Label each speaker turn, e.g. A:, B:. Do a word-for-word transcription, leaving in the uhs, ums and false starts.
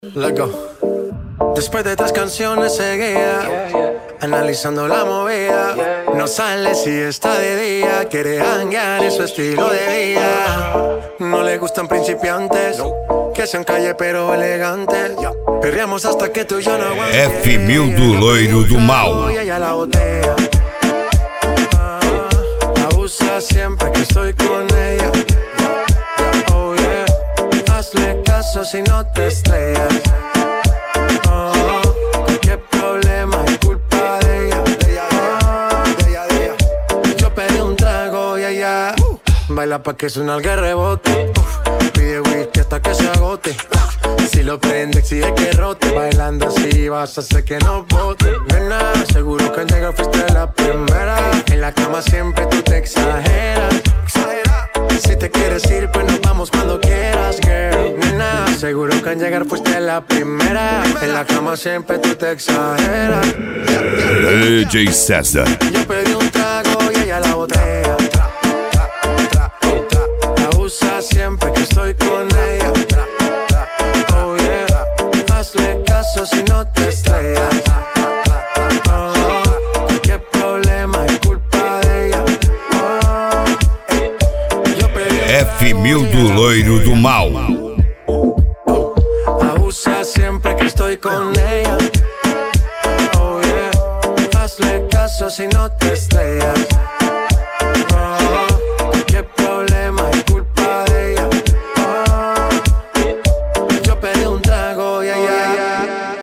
A: Let's go. Después de tres canciones seguía, analizando la movida. No sale si está de día, quiere hanguear en su estilo de vida. No le gustan principiantes, que sean calle pero elegantes. Perreamos hasta que tú y yo no aguantemos.
B: F mil do loiro do mal.
A: Y ella la botea. Ah, abusa siempre que estoy con ella. Oh yeah, hazle caso si no te estrellas. Baila pa' que suena el rebote. Uf, pide whisky hasta que se agote. Uf, si lo prende, exige que rote. Bailando así vas a hacer que no bote. Nena, seguro que al llegar fuiste la primera. En la cama siempre tú te exageras. Si te quieres ir, pues nos vamos cuando quieras, girl. Nena, seguro que al llegar fuiste la primera. En la cama siempre tú te exageras.
B: D J César.
A: Yo pedí un trago y ella la botella. Siempre que estoy con ella. Oh yeah, hazle caso si no te estrellas. Oh, qué problema es culpa de ella. Oh, yo pedí
B: F mil do loiro do mal.
A: Abusa siempre que estoy con ella. Oh yeah, hazle caso si no te estrellas.